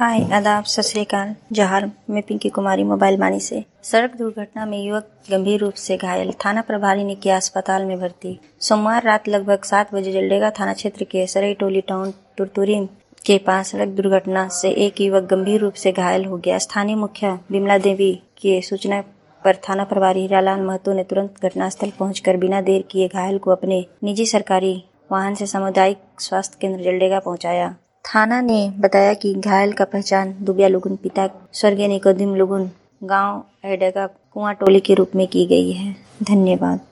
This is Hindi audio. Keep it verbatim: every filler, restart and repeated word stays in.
हाय, आदाब, सत श्री अकाल, जोहार। मैं पिंकी कुमारी मोबाइल मानी से। सड़क दुर्घटना में युवक गंभीर रूप से घायल, थाना प्रभारी ने किया अस्पताल में भर्ती। सोमवार रात लगभग सात बजे जलडेगा थाना क्षेत्र के सरई टोली टाउन टुरटुरी के पास सड़क दुर्घटना से एक युवक गंभीर रूप से घायल हो गया। स्थानीय मुखिया बिमला देवी की सूचना पर थाना प्रभारी हीरालाल महतो ने तुरंत घटनास्थल पहुंचकर बिना देर किए घायल को अपने निजी सरकारी वाहन से सामुदायिक स्वास्थ्य केंद्र जलडेगा पहुंचाया। थाना ने बताया कि घायल का पहचान दुबिया लुगुन पिता स्वर्गीय निकोदिम लुगुन गांव एडेगा कुआं टोली के रूप में की गई है। धन्यवाद।